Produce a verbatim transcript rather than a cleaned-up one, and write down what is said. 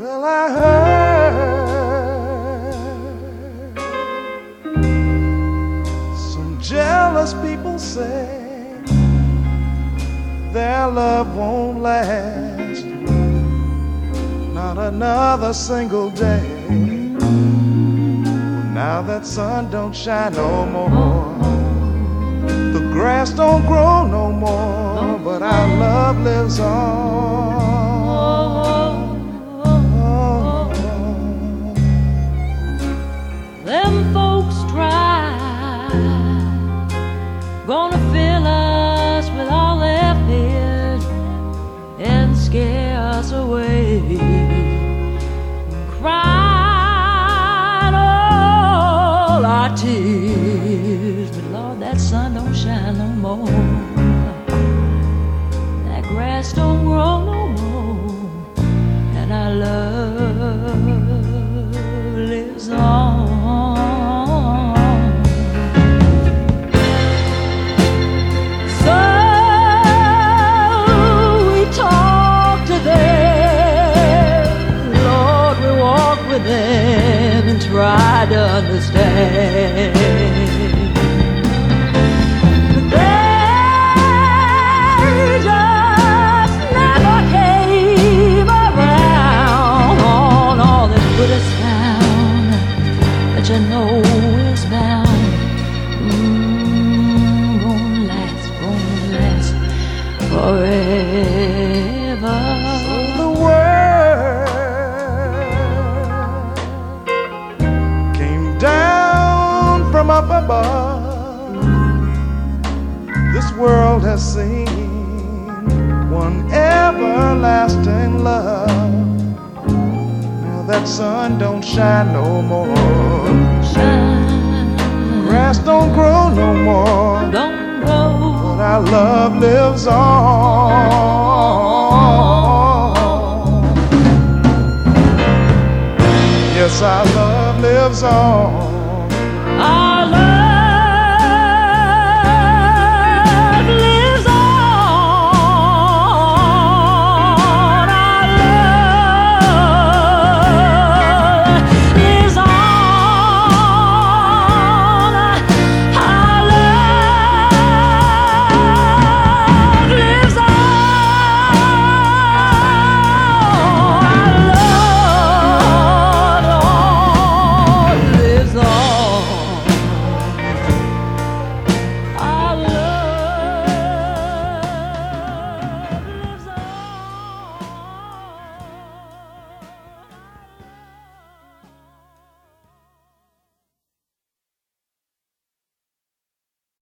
Well, I heard some jealous people say their love won't last not another single day. Now that sun don't shine no more, the grass don't grow no more, but our love lives on. Them folks try, gonna fill us with all their fears and scare us away. Cried all our tears, but Lord, that sun don't shine no more, that grass don't grow no more, and our love lives on. Them and try to understand, but they just never came around. All that put us down, that you know is bound, mm, won't last, won't last forever. So the world from up above, this world has seen one everlasting love. Now that sun don't shine no more, Shine. grass don't grow no more, Don't grow. but our love lives on. Yes, our love lives on. Ah.